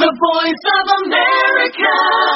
The Voice of America.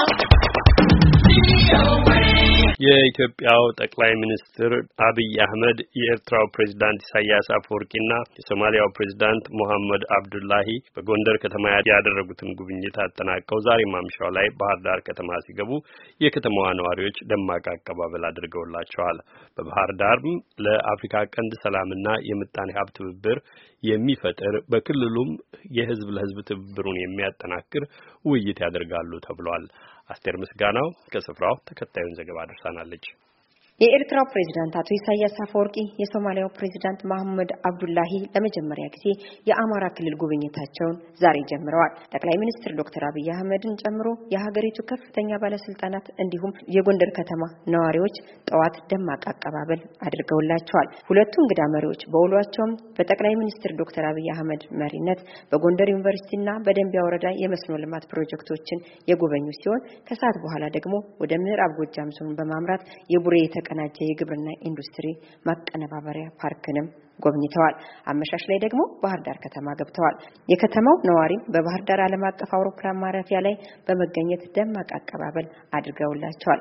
የኢትዮጵያው ጠቅላይ ሚኒስትር አብይ አህመድ የኤርትራው ፕሬዝዳንት ኢሳያስ አፈወርቂና የሶማሊያው ፕሬዝዳንት መሐመድ አብዱላሂ በጎንደር ከተማ ያደረጉትን ጉብኝት አጠናቀው ዛሬ ማምሻው ላይ ባህር ዳር ከተማ ሲገቡ የከተማዋ ነዋሪዎች ደማቅ አቀባበል አድርገውላቸዋል። በባህር ዳርም ለአፍሪካ ቀንድ ሰላምና የምጣኔ ሀብት ትብብር የሚፈጥር በክልሉም የህዝብ ለህዝብ ትብብሩን የሚያጠናክር ውይይት ያደርጋሉ ተብሏል። አስቴር ምስጋናው ከስፍራው ተከታዩን ዘገባ አድርሳናለች። የኤርትራው ፕሬዝዳንት አቶ ኢሳያስ አፈወርቂ የሶማሊያው ፕሬዝዳንት መሐመድ አብዱላሂ ለመጀመሪያ ጊዜ የአማራ ክልል ጉብኝታቸውን ዛሬ ጀምረዋል። ጠቅላይ ሚኒስትር ዶክተር አብይ አህመድን ጨምሮ የሀገሪቱ ከፍተኛ ባለስልጣናት እንዲሁም የጎንደር ከተማ ነዋሪዎች ጠዋት ደማቅ አቀባበል አድርገውላቸዋል። ሁለቱ እንግዳ መሪዎች በውሏቸውም በጠቅላይ ሚኒስትር ዶክተር አብይ አህመድ መሪነት በጎንደር ዩኒቨርሲቲና በደንቢያ ወረዳ የመስኖ ልማት ፕሮጀክቶችን የጎበኙ ሲሆን ከሰዓት በኋላ ደግሞ ወደ ምዕራብ ጎጃም ዞን በማምራት የቡሬ ቀናጀ የግብርና ኢንዱስትሪ ማቀነባበሪያ ፓርክንም ጎብኝተዋል። አመሻሽ ላይ ደግሞ ባህር ዳር ከተማ ገብተዋል። የከተማው ነዋሪም በባህር ዳር ዓለም አቀፍ አውሮፕላን ማረፊያ ላይ በመገኘት ደማቅ አቀባበል አድርገውላቸዋል።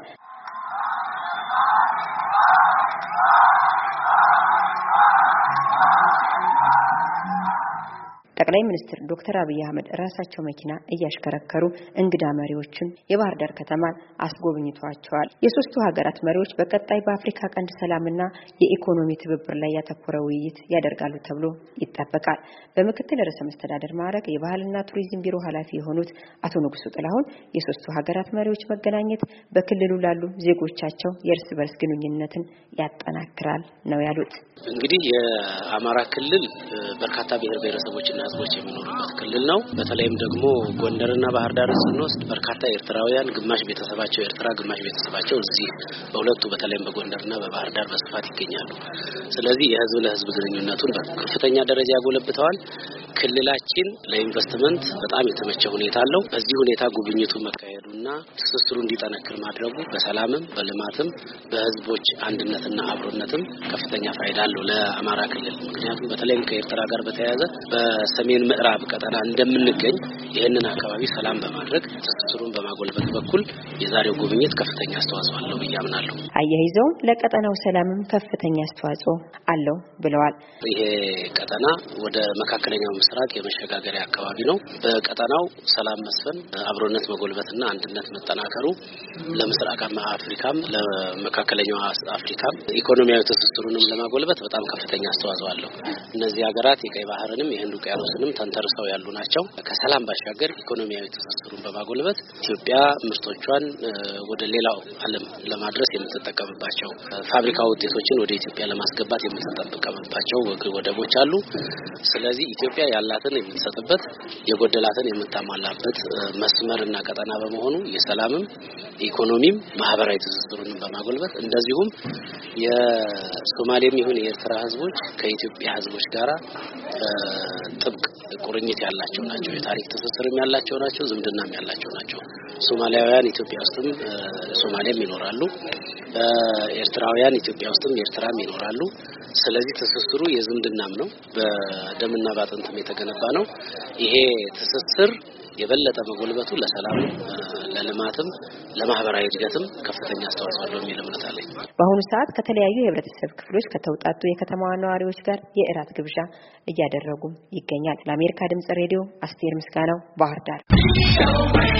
ጠቅላይ ሚኒስትር ዶክተር አብይ አህመድ ራሳቸው መኪና እያሽከረከሩ እንግዳ መሪዎችን የባህር ዳር ከተማን አስጎብኝቷቸዋል። የሶስቱ ሀገራት መሪዎች በቀጣይ በአፍሪካ ቀንድ ሰላምና የኢኮኖሚ ትብብር ላይ ያተኮረ ውይይት ያደርጋሉ ተብሎ ይጠበቃል። በምክትል ርዕሰ መስተዳድር ማዕረግ የባህልና ቱሪዝም ቢሮ ኃላፊ የሆኑት አቶ ንጉሱ ጥላሁን የሶስቱ ሀገራት መሪዎች መገናኘት በክልሉ ላሉ ዜጎቻቸው የእርስ በርስ ግንኙነትን ያጠናክራል ነው ያሉት። እንግዲህ የአማራ ክልል በርካታ ብሔር ብሔረሰቦችና ህዝቦች የሚኖሩበት ክልል ነው። በተለይም ደግሞ ጎንደርና ባህር ዳር ስንወስድ በርካታ ኤርትራውያን ግማሽ ቤተሰባቸው ኤርትራ ግማሽ ቤተሰባቸው እዚህ በሁለቱ በተለይም በጎንደርና በባህር ዳር በስፋት ይገኛሉ። ስለዚህ የህዝብ ለህዝብ ግንኙነቱን በከፍተኛ ደረጃ ያጎለብተዋል። ክልላችን ለኢንቨስትመንት በጣም የተመቸ ሁኔታ አለው። በዚህ ሁኔታ ጉብኝቱ መካሄዱና ትስስሩ እንዲጠነክር ማድረጉ በሰላምም በልማትም በህዝቦች አንድነትና አብሮነትም ከፍተኛ ፋይዳ አለው ለአማራ ክልል። ምክንያቱም በተለይም ከኤርትራ ጋር በተያያዘ በሰሜን ምዕራብ ቀጠና እንደምንገኝ ይህንን አካባቢ ሰላም በማድረግ ትስስሩን በማጎልበት በኩል የዛሬው ጉብኝት ከፍተኛ አስተዋጽኦ አለው ብዬ አምናለሁ። አያይዘው ለቀጠናው ሰላምም ከፍተኛ አስተዋጽኦ አለው ብለዋል። ይሄ ቀጠና ወደ መካከለኛው ምስራቅ የመሸጋገሪያ አካባቢ ነው። በቀጠናው ሰላም መስፈን፣ አብሮነት መጎልበትና አንድነት መጠናከሩ ለምስራቅ አፍሪካም ለመካከለኛው አፍሪካም ኢኮኖሚያዊ ትስስሩንም ለማጎልበት በጣም ከፍተኛ አስተዋጽኦ አለው። እነዚህ ሀገራት የቀይ ባህርንም የህንድ ውቅያኖስንም ተንተርሰው ያሉ ናቸው። ከሰላም ባሻገር ኢኮኖሚያዊ ትስስሩን በማጎልበት ኢትዮጵያ ምርቶቿን ወደ ሌላው ዓለም ለማድረስ የምትጠቀምባቸው ፋብሪካ ውጤቶችን ወደ ኢትዮጵያ ለማስገባት የምትጠቀምባቸው ወደቦች አሉ። ስለዚህ ኢትዮጵያ ያላትን የምትሰጥበት የጎደላትን የምታሟላበት መስመርና ቀጠና በመሆኑ የሰላምም ኢኮኖሚም ማህበራዊ ትስስሩንም በማጎልበት እንደዚሁም የሶማሌም ይሁን የኤርትራ ህዝቦች ከኢትዮጵያ ህዝቦች ጋራ ጥብቅ ቁርኝት ያላቸው ናቸው። የታሪክ ትስስርም ያላቸው ናቸው። ዝምድናም ያላቸው ናቸው። ሶማሊያውያን ኢትዮጵያ ውስጥም ሶማሌም ይኖራሉ። ኤርትራውያን ኢትዮጵያ ውስጥም ኤርትራም ይኖራሉ። ስለዚህ ትስስሩ የዝምድናም ነው። በደምና ባጥንትም የተገነባ ነው። ይሄ ትስስር የበለጠ መጎልበቱ ለሰላም ለልማትም ለማህበራዊ እድገትም ከፍተኛ አስተዋጽኦ አለው የሚል እምነት አለኝ። በአሁኑ ሰዓት ከተለያዩ የህብረተሰብ ክፍሎች ከተውጣጡ የከተማዋ ነዋሪዎች ጋር የእራት ግብዣ እያደረጉ ይገኛል። ለአሜሪካ ድምጽ ሬዲዮ አስቴር ምስጋናው ባህር ዳር።